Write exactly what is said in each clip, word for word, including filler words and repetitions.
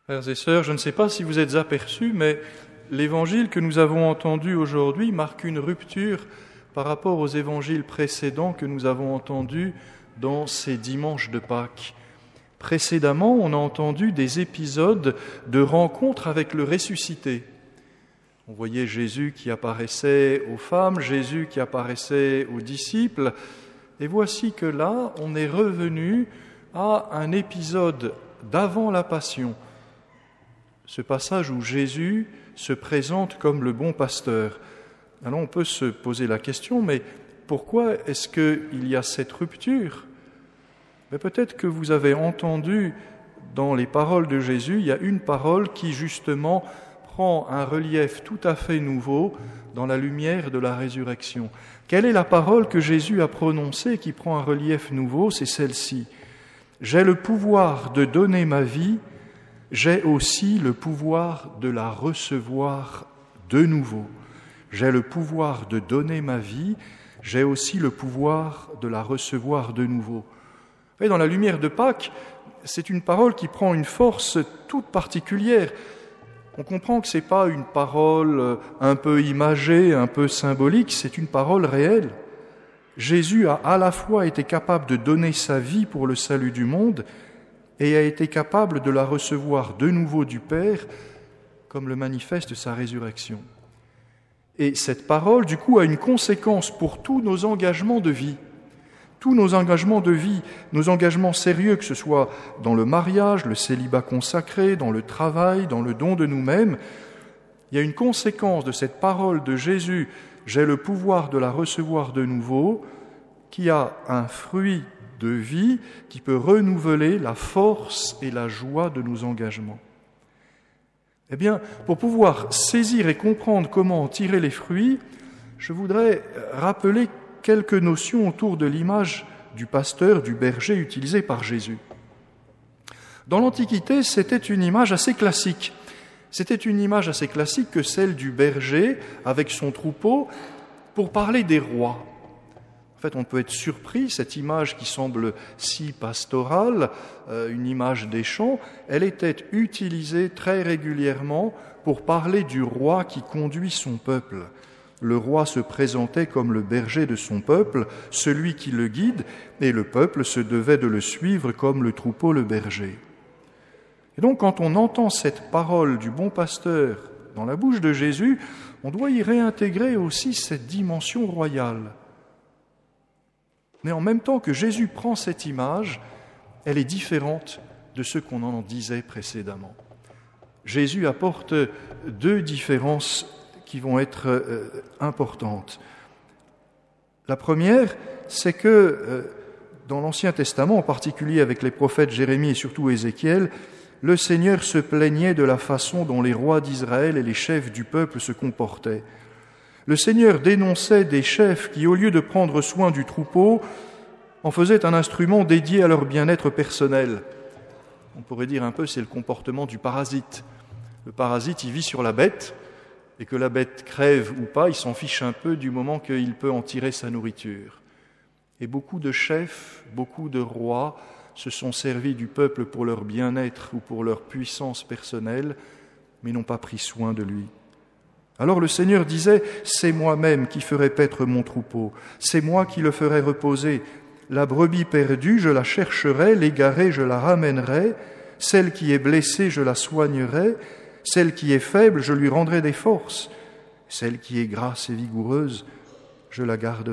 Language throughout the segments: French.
Frères et sœurs, je ne sais pas si vous êtes aperçus, mais l'évangile que nous avons entendu aujourd'hui marque une rupture par rapport aux évangiles précédents que nous avons entendus dans ces dimanches de Pâques. Précédemment, on a entendu des épisodes de rencontres avec le ressuscité. On voyait Jésus qui apparaissait aux femmes, Jésus qui apparaissait aux disciples. Et voici que là, on est revenu à un épisode d'avant la Passion. Ce passage où Jésus se présente comme le bon pasteur. Alors on peut se poser la question, mais pourquoi est-ce qu'il y a cette rupture ? Mais peut-être que vous avez entendu dans les paroles de Jésus, il y a une parole qui justement prend un relief tout à fait nouveau dans la lumière de la résurrection. Quelle est la parole que Jésus a prononcée qui prend un relief nouveau ? C'est celle-ci. « J'ai le pouvoir de donner ma vie, j'ai aussi le pouvoir de la recevoir de nouveau. J'ai le pouvoir de donner ma vie, j'ai aussi le pouvoir de la recevoir de nouveau. » Et dans la lumière de Pâques, c'est une parole qui prend une force toute particulière. On comprend que ce n'est pas une parole un peu imagée, un peu symbolique, c'est une parole réelle. Jésus a à la fois été capable de donner sa vie pour le salut du monde et a été capable de la recevoir de nouveau du Père, comme le manifeste sa résurrection. Et cette parole, du coup, a une conséquence pour tous nos engagements de vie. Tous nos engagements de vie, nos engagements sérieux, que ce soit dans le mariage, le célibat consacré, dans le travail, dans le don de nous-mêmes, il y a une conséquence de cette parole de Jésus, « J'ai le pouvoir de la recevoir de nouveau », qui a un fruit de vie qui peut renouveler la force et la joie de nos engagements. Eh bien, pour pouvoir saisir et comprendre comment en tirer les fruits, je voudrais rappeler quelques notions autour de l'image du pasteur, du berger utilisée par Jésus. Dans l'Antiquité, c'était une image assez classique. C'était une image assez classique que celle du berger avec son troupeau pour parler des rois. En fait, on peut être surpris, cette image qui semble si pastorale, euh, une image des champs, elle était utilisée très régulièrement pour parler du roi qui conduit son peuple. Le roi se présentait comme le berger de son peuple, celui qui le guide, et le peuple se devait de le suivre comme le troupeau le berger. Et donc, quand on entend cette parole du bon pasteur dans la bouche de Jésus, on doit y réintégrer aussi cette dimension royale. Mais en même temps que Jésus prend cette image, elle est différente de ce qu'on en disait précédemment. Jésus apporte deux différences qui vont être euh, importantes. La première, c'est que euh, dans l'Ancien Testament, en particulier avec les prophètes Jérémie et surtout Ézéchiel, le Seigneur se plaignait de la façon dont les rois d'Israël et les chefs du peuple se comportaient. Le Seigneur dénonçait des chefs qui, au lieu de prendre soin du troupeau, en faisaient un instrument dédié à leur bien-être personnel. On pourrait dire un peu, c'est le comportement du parasite. Le parasite, il vit sur la bête, et que la bête crève ou pas, il s'en fiche un peu du moment qu'il peut en tirer sa nourriture. Et beaucoup de chefs, beaucoup de rois se sont servis du peuple pour leur bien-être ou pour leur puissance personnelle, mais n'ont pas pris soin de lui. Alors le Seigneur disait, « C'est moi-même qui ferai paître mon troupeau, c'est moi qui le ferai reposer. La brebis perdue, je la chercherai, l'égarée, je la ramènerai, celle qui est blessée, je la soignerai, celle qui est faible, je lui rendrai des forces, celle qui est grasse et vigoureuse, je la garderai. »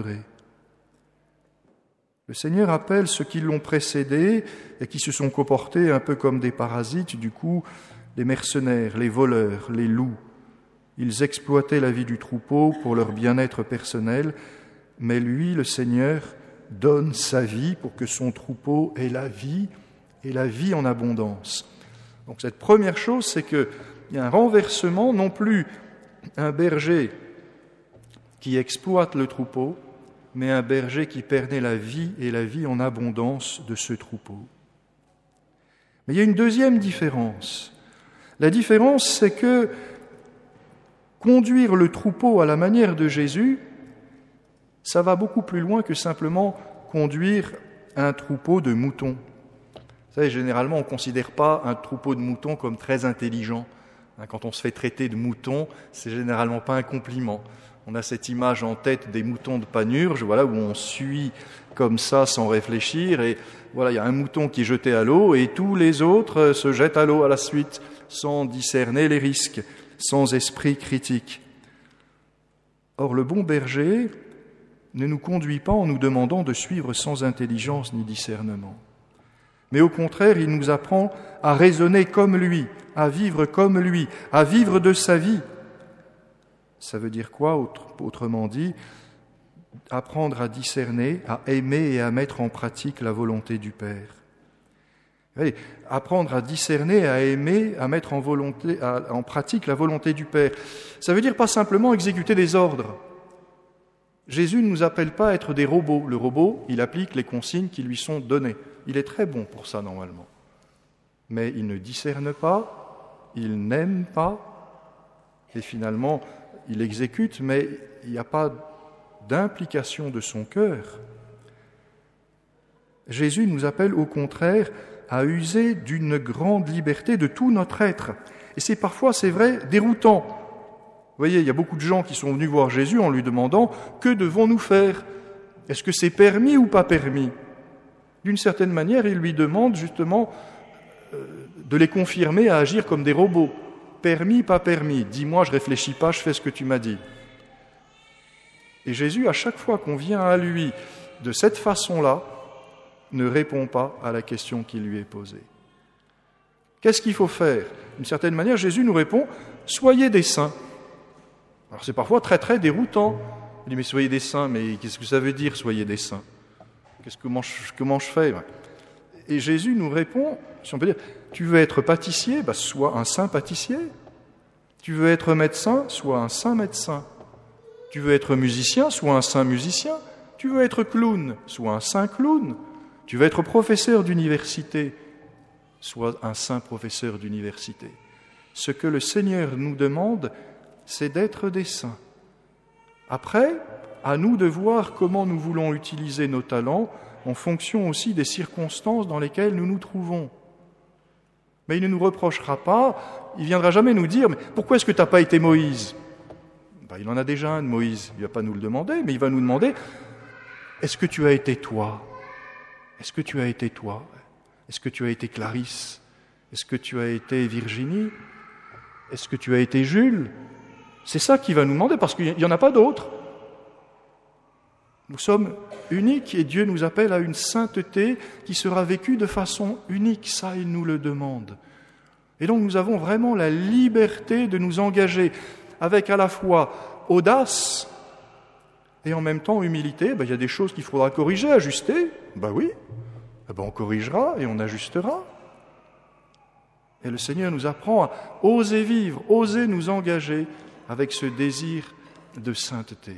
Le Seigneur appelle ceux qui l'ont précédé et qui se sont comportés un peu comme des parasites, du coup, les mercenaires, les voleurs, les loups. Ils exploitaient la vie du troupeau pour leur bien-être personnel, mais lui, le Seigneur, donne sa vie pour que son troupeau ait la vie, et la vie en abondance. Donc cette première chose, c'est qu'il y a un renversement, non plus un berger qui exploite le troupeau, mais un berger qui permet la vie et la vie en abondance de ce troupeau. Mais il y a une deuxième différence. La différence, c'est que conduire le troupeau à la manière de Jésus, ça va beaucoup plus loin que simplement conduire un troupeau de moutons. Vous savez, généralement, on ne considère pas un troupeau de moutons comme très intelligent. Quand on se fait traiter de mouton, c'est généralement pas un compliment. On a cette image en tête des moutons de Panurge, voilà, où on suit comme ça sans réfléchir, et voilà, il y a un mouton qui est jeté à l'eau, et tous les autres se jettent à l'eau à la suite, sans discerner les risques, sans esprit critique. Or, le bon berger ne nous conduit pas en nous demandant de suivre sans intelligence ni discernement. Mais au contraire, il nous apprend à raisonner comme lui, à vivre comme lui, à vivre de sa vie. Ça veut dire quoi, autrement dit? Apprendre à discerner, à aimer et à mettre en pratique la volonté du Père. Voyez, apprendre à discerner, à aimer, à mettre en, volonté, à, en pratique la volonté du Père. Ça veut dire pas simplement exécuter des ordres. Jésus ne nous appelle pas à être des robots. Le robot, il applique les consignes qui lui sont données. Il est très bon pour ça, normalement. Mais il ne discerne pas, il n'aime pas, et finalement, il exécute, mais il n'y a pas d'implication de son cœur. Jésus nous appelle au contraire à user d'une grande liberté de tout notre être. Et c'est parfois, c'est vrai, déroutant. Vous voyez, il y a beaucoup de gens qui sont venus voir Jésus en lui demandant « Que devons-nous faire ? Est-ce que c'est permis ou pas permis ?» D'une certaine manière, il lui demande justement euh, de les confirmer à agir comme des robots. Permis, pas permis. Dis-moi, je réfléchis pas, je fais ce que tu m'as dit. Et Jésus, à chaque fois qu'on vient à lui de cette façon-là, ne répond pas à la question qui lui est posée. Qu'est-ce qu'il faut faire ? D'une certaine manière, Jésus nous répond « Soyez des saints ». Alors c'est parfois très très déroutant. Il dit « Mais soyez des saints, mais qu'est-ce que ça veut dire, soyez des saints ?» Qu'est-ce que, comment, je, comment je fais ? Et Jésus nous répond, si on peut dire, tu veux être pâtissier, bah, sois un saint pâtissier. Tu veux être médecin, sois un saint médecin. Tu veux être musicien, sois un saint musicien. Tu veux être clown, sois un saint clown. Tu veux être professeur d'université, sois un saint professeur d'université. Ce que le Seigneur nous demande, c'est d'être des saints. Après, à nous de voir comment nous voulons utiliser nos talents en fonction aussi des circonstances dans lesquelles nous nous trouvons. Mais il ne nous reprochera pas, il ne viendra jamais nous dire « Mais pourquoi est-ce que tu n'as pas été Moïse ?» Ben, il en a déjà un de Moïse, il ne va pas nous le demander, mais il va nous demander « Est-ce que tu as été toi ? Est-ce que tu as été toi ? Est-ce que tu as été Clarisse ? Est-ce que tu as été Virginie ? Est-ce que tu as été Jules ?» C'est ça qu'il va nous demander, parce qu'il n'y en a pas d'autres. Nous sommes uniques et Dieu nous appelle à une sainteté qui sera vécue de façon unique. Ça, il nous le demande. Et donc nous avons vraiment la liberté de nous engager avec à la fois audace et en même temps humilité. Ben, il y a des choses qu'il faudra corriger, ajuster. Ben oui, ben, on corrigera et on ajustera. Et le Seigneur nous apprend à oser vivre, oser nous engager avec ce désir de sainteté.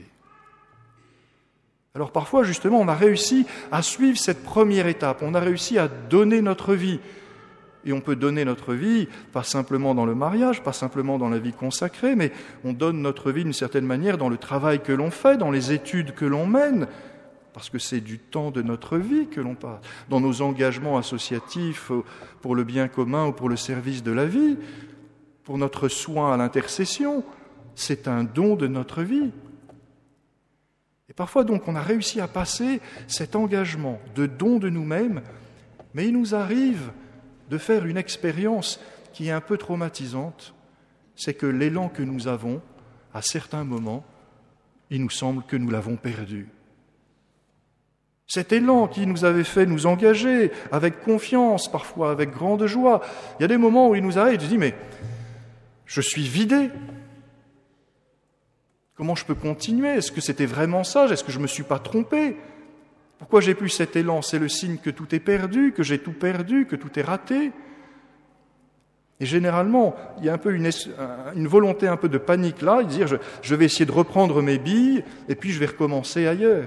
Alors parfois, justement, on a réussi à suivre cette première étape, on a réussi à donner notre vie. Et on peut donner notre vie, pas simplement dans le mariage, pas simplement dans la vie consacrée, mais on donne notre vie d'une certaine manière dans le travail que l'on fait, dans les études que l'on mène, parce que c'est du temps de notre vie que l'on passe, dans nos engagements associatifs pour le bien commun ou pour le service de la vie, pour notre soin à l'intercession, c'est un don de notre vie. Et parfois, donc, on a réussi à passer cet engagement de don de nous-mêmes, mais il nous arrive de faire une expérience qui est un peu traumatisante, c'est que l'élan que nous avons, à certains moments, il nous semble que nous l'avons perdu. Cet élan qui nous avait fait nous engager avec confiance, parfois avec grande joie, il y a des moments où il nous arrive de dire « mais je suis vidé ». Comment je peux continuer ? Est-ce que c'était vraiment ça ? Est-ce que je ne me suis pas trompé ? Pourquoi j'ai plus cet élan ? C'est le signe que tout est perdu, que j'ai tout perdu, que tout est raté. Et généralement, il y a un peu une, une volonté un peu de panique là, de dire je, je vais essayer de reprendre mes billes et puis je vais recommencer ailleurs.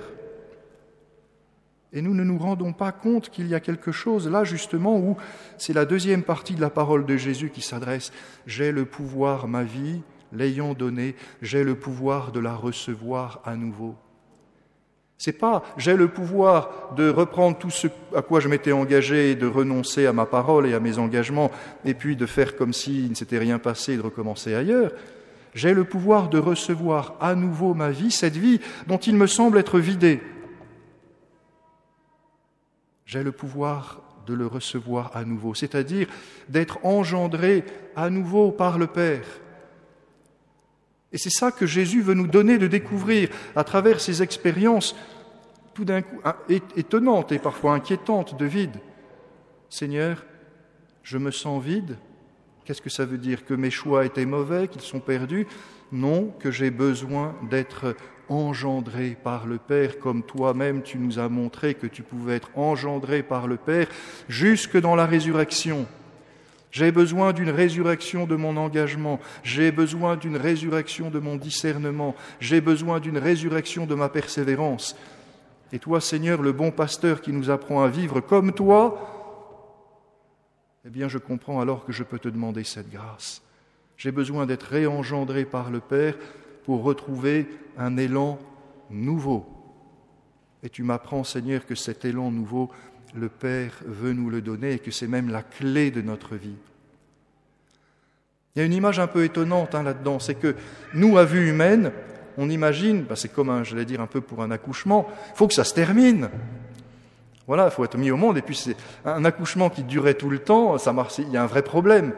Et nous ne nous rendons pas compte qu'il y a quelque chose là justement où c'est la deuxième partie de la parole de Jésus qui s'adresse. J'ai le pouvoir, ma vie, l'ayant donnée, j'ai le pouvoir de la recevoir à nouveau. C'est pas « j'ai le pouvoir de reprendre tout ce à quoi je m'étais engagé et de renoncer à ma parole et à mes engagements et puis de faire comme s'il ne s'était rien passé et de recommencer ailleurs ». J'ai le pouvoir de recevoir à nouveau ma vie, cette vie dont il me semble être vidée. J'ai le pouvoir de le recevoir à nouveau, c'est-à-dire d'être engendré à nouveau par le Père. Et c'est ça que Jésus veut nous donner de découvrir à travers ces expériences tout d'un coup étonnantes et parfois inquiétantes de vide. Seigneur, je me sens vide. Qu'est-ce que ça veut dire? Que mes choix étaient mauvais, qu'ils sont perdus? Non, que j'ai besoin d'être engendré par le Père, comme toi-même tu nous as montré que tu pouvais être engendré par le Père jusque dans la résurrection. J'ai besoin d'une résurrection de mon engagement, j'ai besoin d'une résurrection de mon discernement, j'ai besoin d'une résurrection de ma persévérance. Et toi, Seigneur, le bon pasteur qui nous apprend à vivre comme toi, eh bien, je comprends alors que je peux te demander cette grâce. J'ai besoin d'être réengendré par le Père pour retrouver un élan nouveau. Et tu m'apprends, Seigneur, que cet élan nouveau, le Père veut nous le donner et que c'est même la clé de notre vie. Il y a une image un peu étonnante hein, là-dedans, c'est que nous, à vue humaine, on imagine, ben c'est comme, un, je vais dire un peu pour un accouchement, il faut que ça se termine. Voilà, il faut être mis au monde, et puis c'est un accouchement qui durait tout le temps, ça marche, il y a un vrai problème.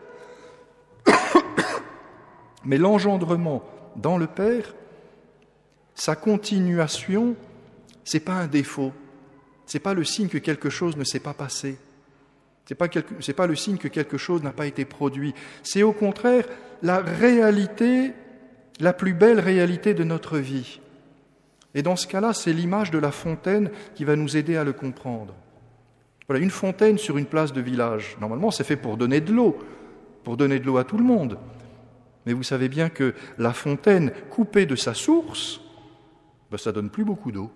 Mais l'engendrement dans le Père, sa continuation, c'est pas un défaut, c'est pas le signe que quelque chose ne s'est pas passé, c'est pas quelque, c'est pas le signe que quelque chose n'a pas été produit, c'est au contraire la réalité, la plus belle réalité de notre vie. Et dans ce cas-là, c'est l'image de la fontaine qui va nous aider à le comprendre. Voilà, une fontaine sur une place de village. Normalement, c'est fait pour donner de l'eau, pour donner de l'eau à tout le monde. Mais vous savez bien que la fontaine, coupée de sa source, ben, ça ne donne plus beaucoup d'eau.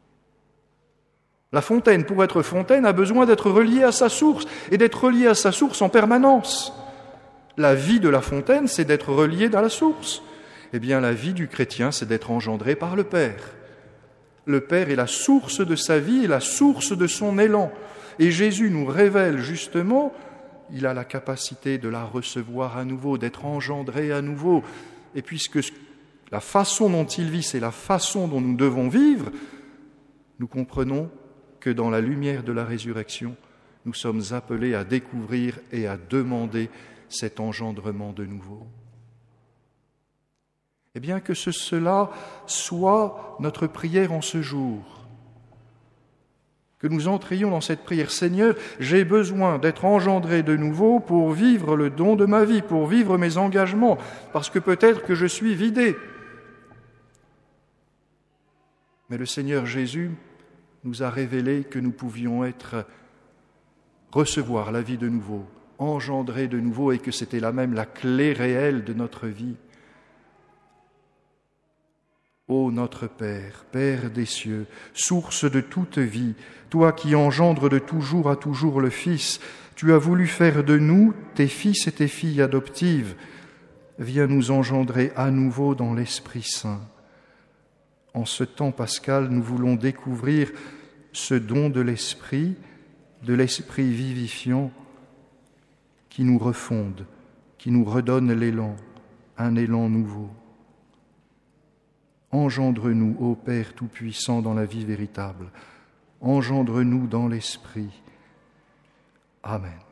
La fontaine, pour être fontaine, a besoin d'être reliée à sa source, et d'être reliée à sa source en permanence. La vie de la fontaine, c'est d'être reliée à la source. Eh bien, la vie du chrétien, c'est d'être engendré par le Père. Le Père est la source de sa vie et la source de son élan. Et Jésus nous révèle justement, il a la capacité de la recevoir à nouveau, d'être engendré à nouveau. Et puisque la façon dont il vit, c'est la façon dont nous devons vivre, nous comprenons que dans la lumière de la résurrection, nous sommes appelés à découvrir et à demander cet engendrement de nouveau. Eh bien, que ce, cela soit notre prière en ce jour. Que nous entrions dans cette prière. Seigneur, j'ai besoin d'être engendré de nouveau pour vivre le don de ma vie, pour vivre mes engagements, parce que peut-être que je suis vidé. Mais le Seigneur Jésus nous a révélé que nous pouvions être, recevoir la vie de nouveau, engendré de nouveau, et que c'était là même la clé réelle de notre vie. Ô notre Père, Père des cieux, source de toute vie, toi qui engendres de toujours à toujours le Fils, tu as voulu faire de nous, tes fils et tes filles adoptives. Viens nous engendrer à nouveau dans l'Esprit Saint. En ce temps pascal, nous voulons découvrir ce don de l'Esprit, de l'Esprit vivifiant qui nous refonde, qui nous redonne l'élan, un élan nouveau. Engendre-nous, ô Père Tout-Puissant, dans la vie véritable. Engendre-nous dans l'Esprit. Amen.